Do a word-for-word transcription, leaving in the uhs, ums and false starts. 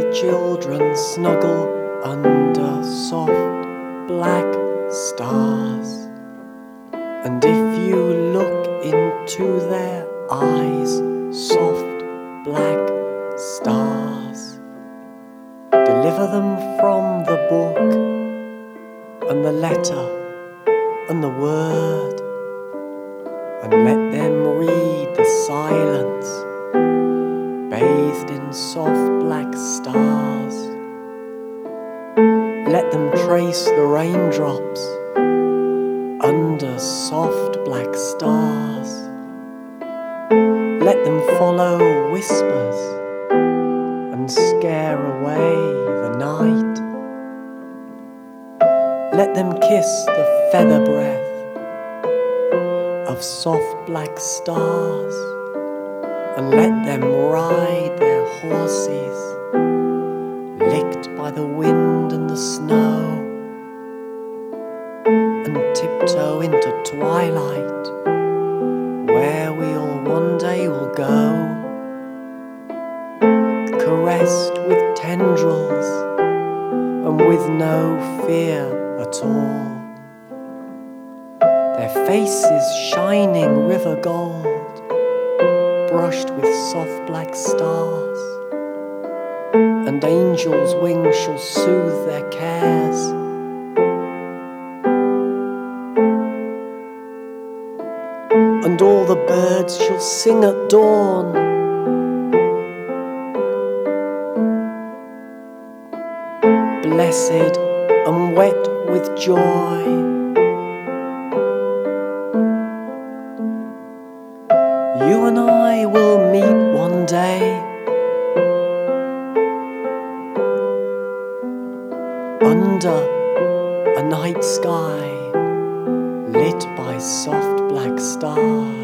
children snuggle under soft black stars. And if you look into their eyes, soft black stars, deliver them from the book and the letter and the word, and let them read the silence, bathed in soft black stars. Let them trace the raindrops under soft black stars. Let them follow whispers and scare away the night. Let them kiss the feather breath of soft black stars, and let them ride their horses, licked by the wind and the snow, and tiptoe into twilight, where we all one day will go, caressed with tendrils and with no fear at all. Their faces shining river gold, brushed with soft black stars, and angels' wings shall soothe their cares. And all the birds shall sing at dawn, blessed and wet with joy. You and I will meet one day under a night sky lit by soft black stars.